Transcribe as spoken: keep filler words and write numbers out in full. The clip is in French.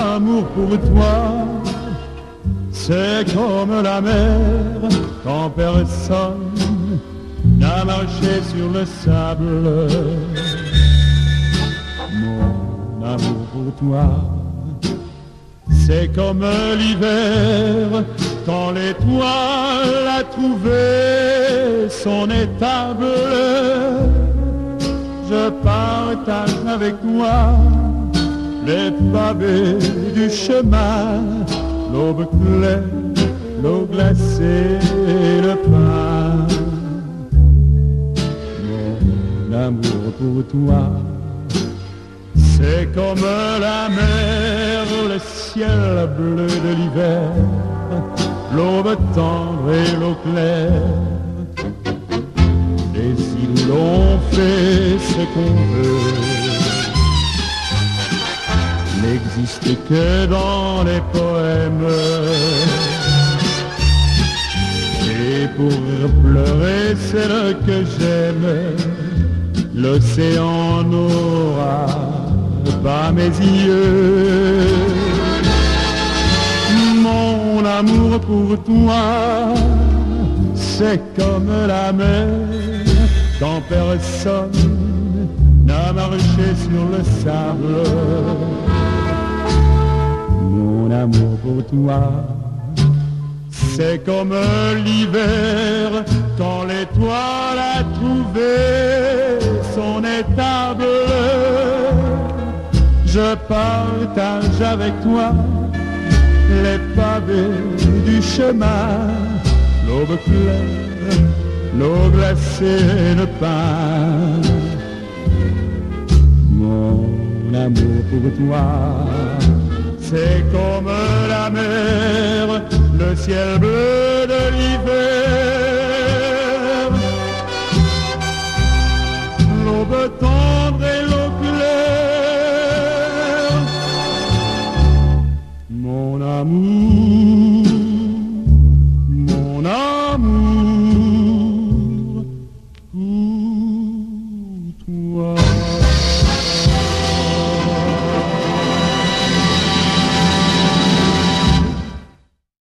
amour pour toi, c'est comme la mer quand personne n'a marché sur le sable. Mon amour pour toi, c'est comme l'hiver quand l'étoile a trouvé son étable. Je partage avec toi les pavés du chemin, l'aube claire, l'eau glacée et le pain. Mon amour pour toi, c'est comme la mer, le ciel bleu de l'hiver, l'aube tendre et l'eau claire. Et si l'on fait ce qu'on veut, n'existe que dans les poèmes. Et pour pleurer celle que j'aime, l'océan n'aura pas mes yeux. Mon amour pour toi, c'est comme la mer quand personne n'a marché sur le sable. Mon amour pour toi, c'est comme l'hiver quand l'étoile a trouvé son étable. Je partage avec toi les pavés du chemin, l'aube claire, l'eau glacée et le pain. Mon amour pour toi, c'est comme la mer, le ciel bleu de l'hiver, l'aube tendre